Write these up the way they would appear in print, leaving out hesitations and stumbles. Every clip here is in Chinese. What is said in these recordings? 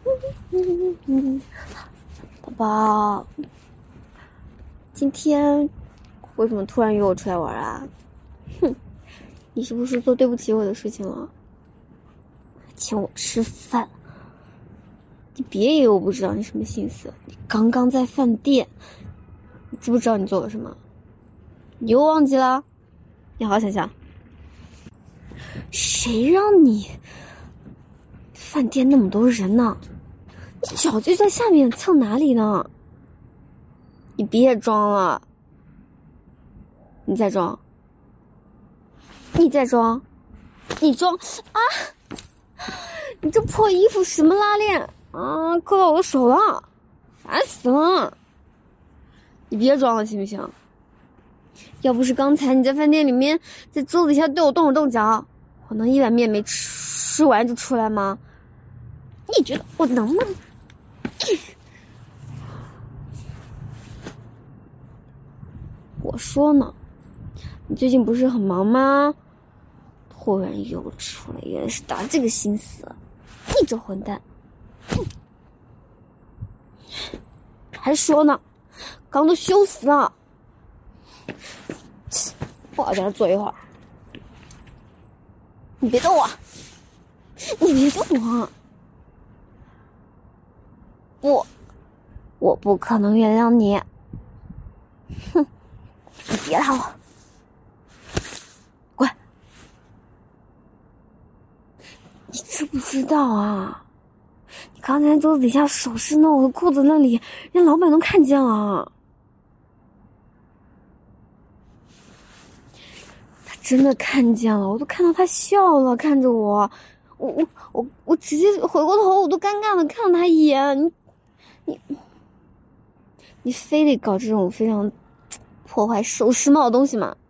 宝宝，今天为什么突然约我出来玩啊？哼，你是不是做对不起我的事情了？请我吃饭，你别以为我不知道你什么心思。你刚刚在饭店，你知不知道你做了什么？你又忘记了？你好好想想。谁让你饭店那么多人呢？你脚就在下面，蹭哪里呢？你别装了，你再装，你再装，你装啊！你这破衣服什么拉链啊，扣到我的手了，烦死了！你别装了行不行？要不是刚才你在饭店里面在桌子底下对我动手动脚，我能一碗面没吃完就出来吗？你觉得我能吗？我说呢，你最近不是很忙吗？突然又出来，原来是打这个心思，你这混蛋！还说呢，刚都羞死了。我要在这坐一会儿，你别动我，你别动我，我不可能原谅你。哼，你别拉我，滚！你知不知道啊？你刚才桌子底下手伸到我的裤子那里，让老板都看见了。他真的看见了，我都看到他笑了，看着我，我直接回过头，我都尴尬的看了他一眼。你非得搞这种非常破坏手时髦的东西吗？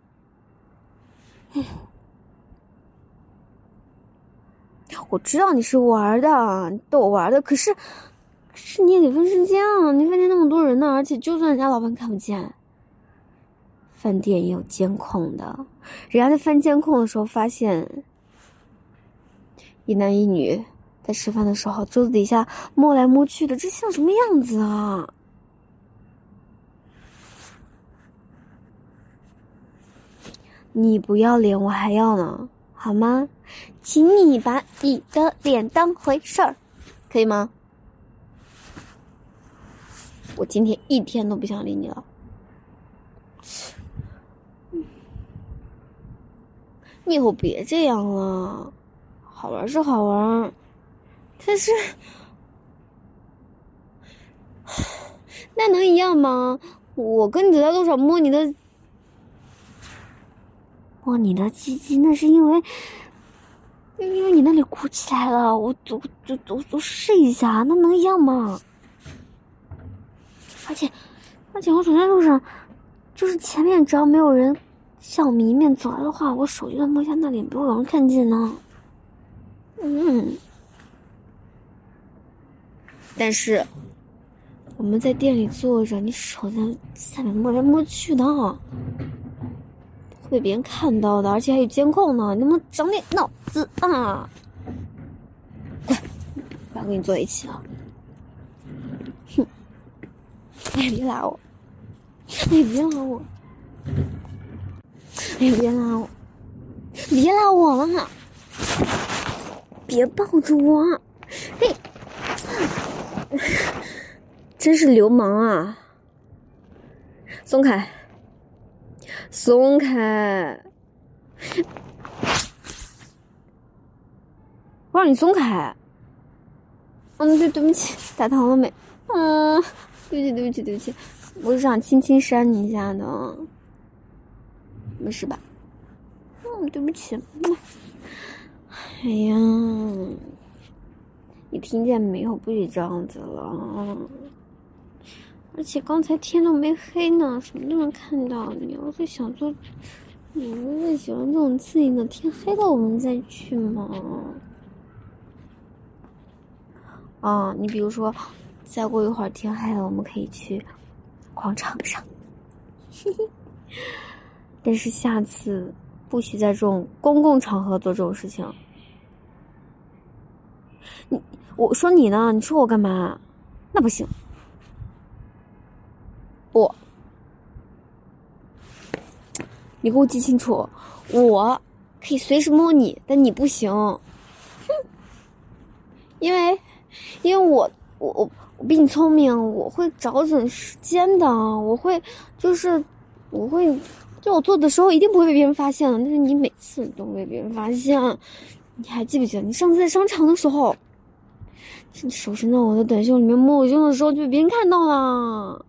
我知道你是玩的，逗我玩的，可是你也得分时间啊！你饭店那么多人呢，而且就算人家老板看不见，饭店也有监控的，人家在翻监控的时候发现一男一女在吃饭的时候桌子底下摸来摸去的，这像什么样子啊？你不要脸，我还要呢，好吗？请你把你的脸当回事儿，可以吗？我今天一天都不想理你了。你以后别这样了，好玩是好玩，但是那能一样吗？我跟你走在路上摸你的鸡鸡，那是因为你那里鼓起来了，我试一下，那能一样吗？而且我走在路上，就是前面只要没有人向我们迎面走来的话，我手就算摸一下那里，不会有人看见呢。但是我们在店里坐着，你手在下面摸来摸去的，会被别人看到的，而且还有监控呢，你能不能长点脑子啊？快，不要跟你坐一起了。哼，哎，别拉我，哎，别拉我，哎，别拉我，别拉我了，别抱着我，嘿，真是流氓啊！松开，松开！我让你松开。对不起，打疼了没？对不起，我是想轻轻扇你一下的，没事吧？对不起。哎呀，你听见没有？不许这样子了。而且刚才天都没黑呢，什么都能看到。你要是喜欢这种刺激的，天黑了我们再去嘛。你比如说，再过一会儿天黑了，我们可以去广场上。但是下次不许在这种公共场合做这种事情。 我说你呢，你说我干嘛？那不行。不，你给我记清楚，我可以随时摸你，但你不行。因为我比你聪明，我会找准时间的，我会就我做的时候一定不会被别人发现的，但是你每次都被别人发现。你还记不记得你上次在商场的时候，你手伸到我的短袖里面摸我胸的时候就被别人看到了？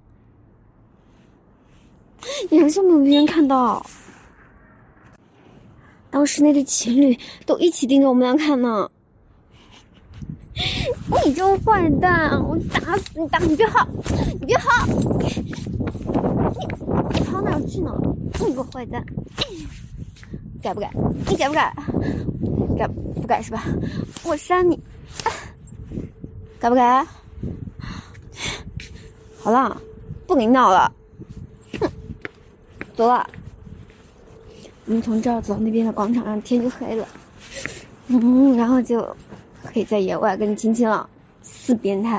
你还是没有被别人看到。当时那对情侣都一起盯着我们俩看呢。你这个坏蛋，我打死你！你别跑，你别跑，你跑哪儿去呢？你个坏蛋，改不改？你改不改？改不改是吧？我扇你，改不改？好了，不跟你闹了，哼，走了。我们从这儿走到那边的广场上，天就黑了，然后就可以在野外跟你亲亲了，死变态。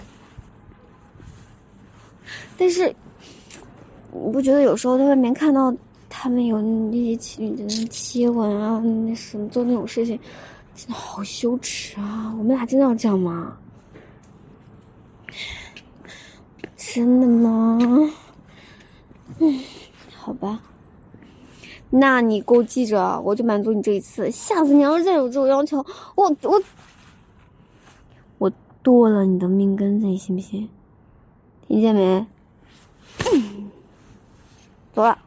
但是你不觉得有时候在外面看到他们有那些情侣的接吻啊，那什么做那种事情，真的好羞耻啊！我们俩真的要这样吗？真的吗？好吧，那你给我记着，我就满足你这一次。下次你要是再有这种要求，我剁了你的命根子，你信不信？听见没？走了。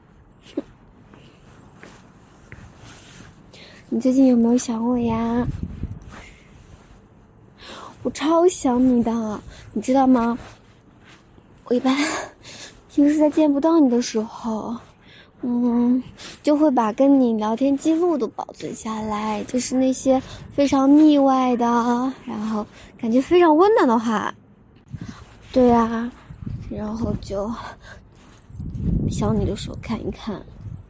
你最近有没有想我呀？我超想你的，你知道吗？我一般平时在见不到你的时候，就会把跟你聊天记录都保存下来，就是那些非常腻歪的，然后感觉非常温暖的话。对啊，然后就想你的时候看一看。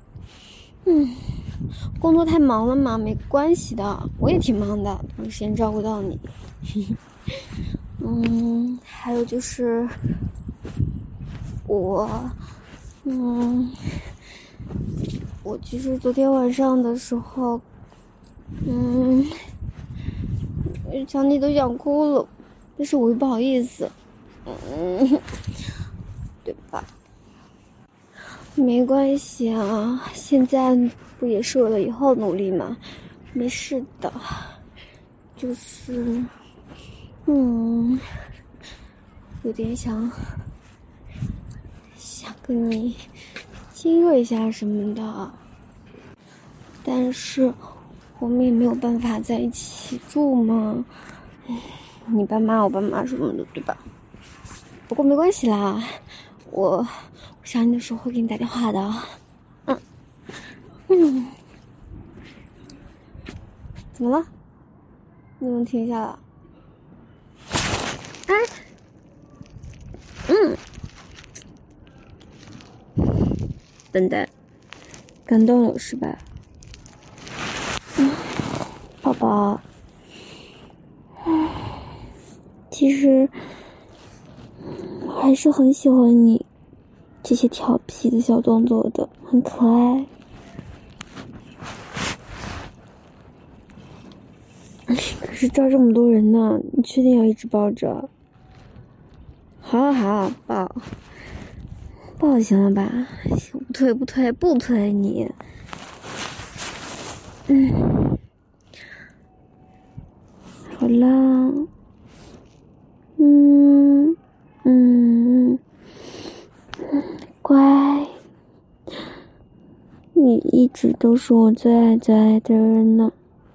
工作太忙了嘛，没关系的，我也挺忙的，没有时间照顾到你。还有就是我其实昨天晚上的时候，想你都想哭了，但是我又不好意思，对吧？没关系啊，现在不也是为了以后努力吗？没事的，就是有点想跟你亲热一下什么的，但是我们也没有办法在一起住嘛，你爸妈我爸妈什么的，对吧？不过没关系啦，我想你的时候会给你打电话的。怎么了？你怎么停下了？笨蛋，感动了是吧？宝宝，其实我还是很喜欢你这些调皮的小动作的，很可爱。可是这儿这么多人呢，你确定要一直抱着？好抱行了吧？不推你。好啦，乖，你一直都是我最爱的人呢。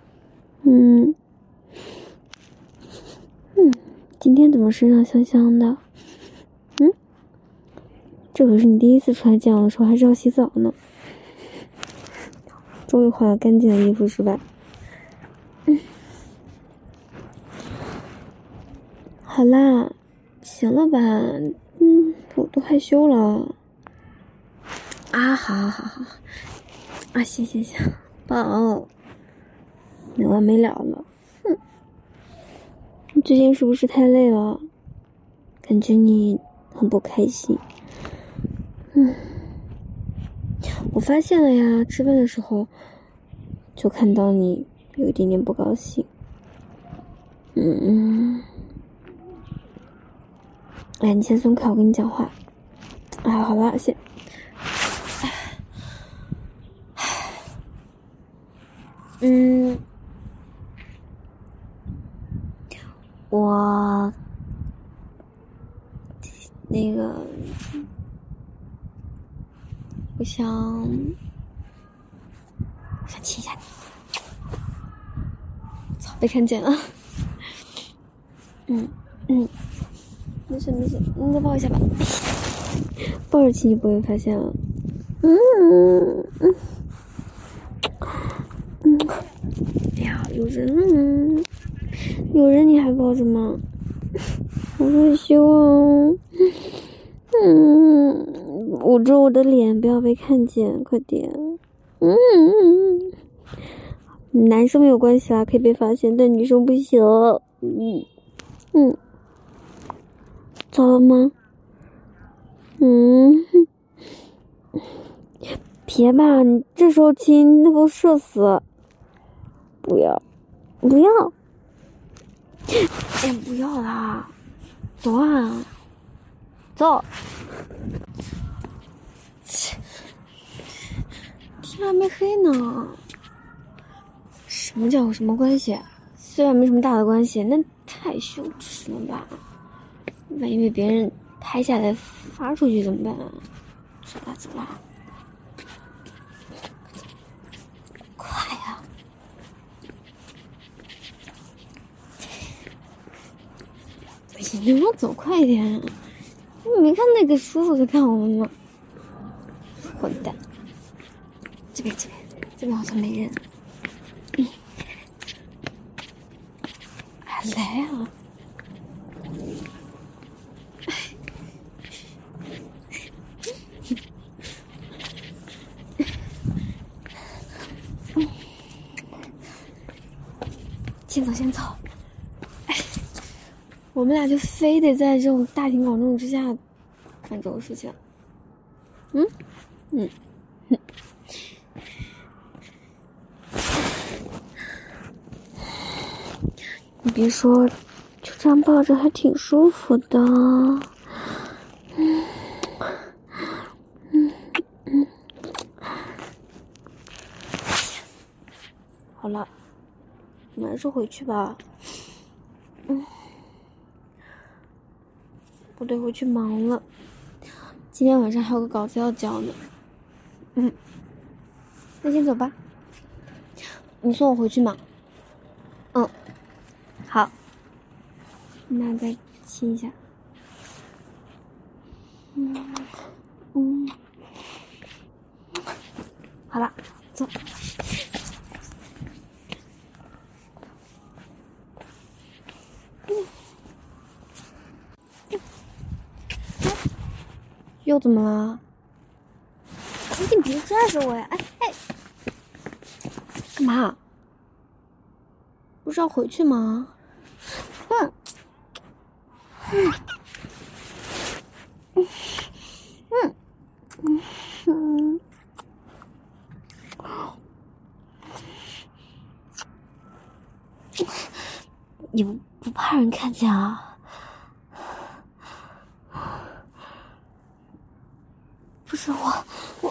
今天怎么身上香香的？这可是你第一次出来见我的时候，还是要洗澡呢。终于换了干净的衣服是吧？好啦，行了吧？我都害羞了。啊，好。啊，行，抱，没完没了了。 你最近是不是太累了？感觉你很不开心。我发现了呀，吃饭的时候就看到你有一点点不高兴。来，你先松开，我跟你讲话。好了，先。我我想亲一下你。操，被看见了。没事，你再抱一下吧。抱着亲就不会发现了。哎呀，有人你还抱着吗？我说希望，捂着我的脸不要被看见，快点。男生没有关系啦，可以被发现，但女生不行。糟了吗？别吧，你这时候亲，那不社死。不要。哎，不要啦，走啊，走。天还没黑呢。什么叫有什么关系？虽然没什么大的关系，那太羞耻了吧？万一被别人拍下来发出去怎么办啊？走啦，快呀！你能不能走快一点？你没看那个叔叔在看我们吗？混蛋！这边好像没人。来啊！先走。我们俩就非得在这种大庭广众之下干这种事情。你别说，就这样抱着还挺舒服的。好了，我们还是回去吧。我得回去忙了，今天晚上还有个稿子要交呢。那先走吧。你送我回去吗？好。那再亲一下。好了，走。又怎么了？你别拽着我呀！哎，干嘛？不是要回去吗？你不怕人看见啊？不是我，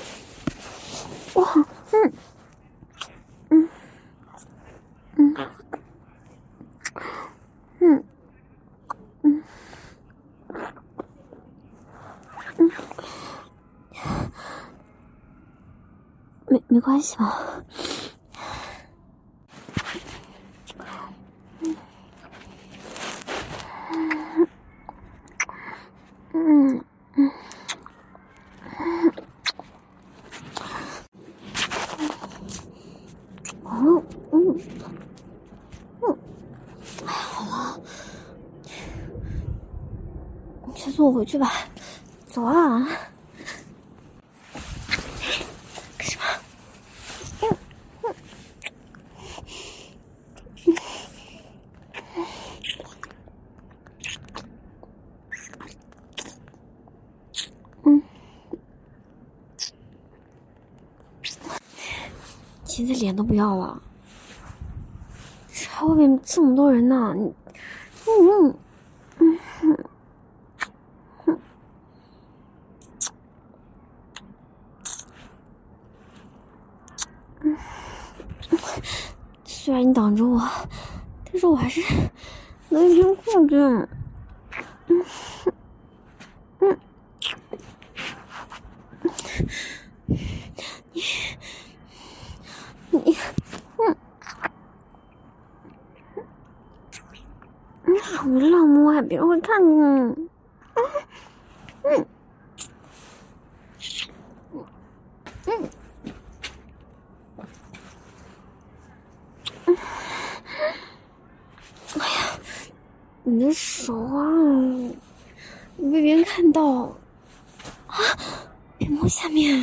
没关系吧？好了，你先送我回去吧，走啊！干什么？ 现在脸都不要了，这外面这么多人呢，虽然你挡着我，但是我还是能一边过去。你手乱摸，别人会看你。哎呀，你的手啊，你被别人看到啊！别摸下面。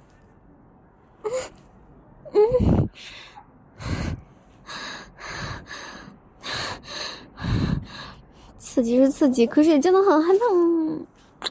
刺激是刺激，可是也真的很害怕。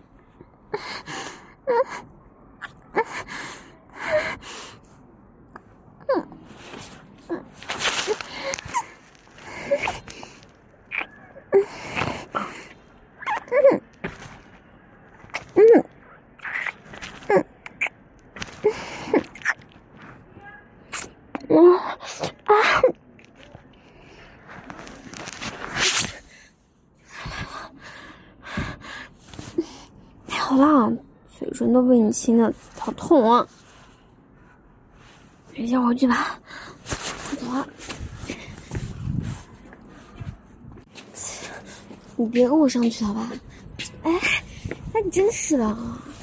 好啦，嘴唇都被你亲的好痛啊！你先回去吧，我走了。你别跟我上去好吧？哎，你真是的，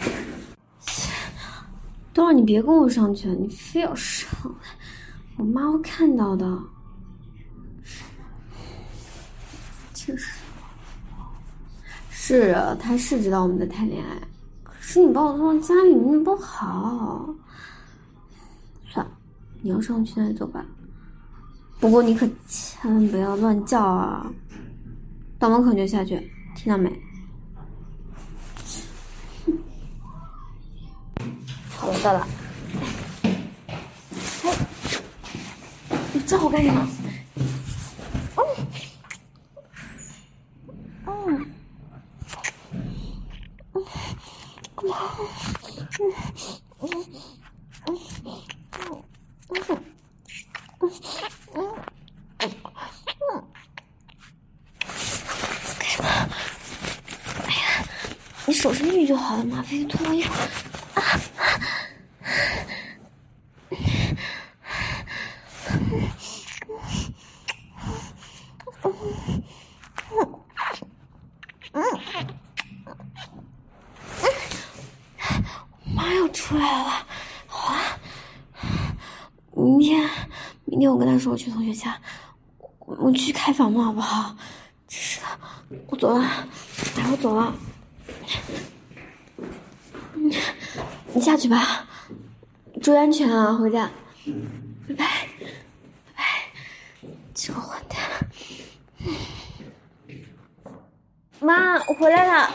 都让你别跟我上去了，你非要上来，我妈会看到的。真是。是啊，他是知道我们在谈恋爱，可是你把我送到家里面不好。算了，你要上去那就走吧。不过你可千万不要乱叫啊！到门口就下去，听到没？好了，到了。哎，你叫我干什么？你手是绿就好了嘛，非得脱我衣服啊！妈要出来了，好了，明天我跟他说我去同学家，我去开房嘛，好不好？真是的，我走了，我走了。你下去吧，注意安全啊，回家，拜拜，拜拜，这个混蛋！妈，我回来了。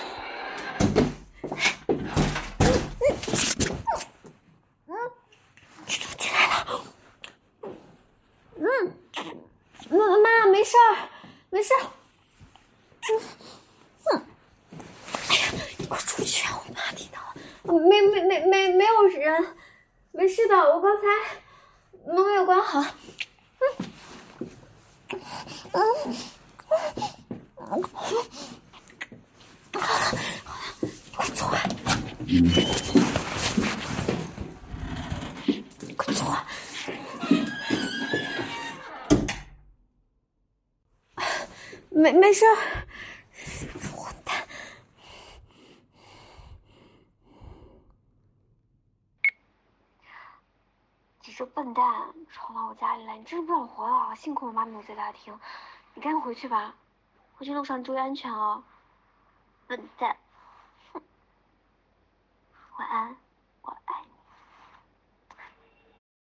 这都进来了。妈，没事儿，没事儿。哎呀，你快出去啊！我妈听到了。没有人，没事的，我刚才门没有关好。好了，快走啊！快走啊！没事，混蛋！你这笨蛋闯到我家里来，你真是不想活了！幸亏我妈没有在大厅，你赶紧回去吧，回去路上注意安全哦。笨蛋，晚安，我爱你。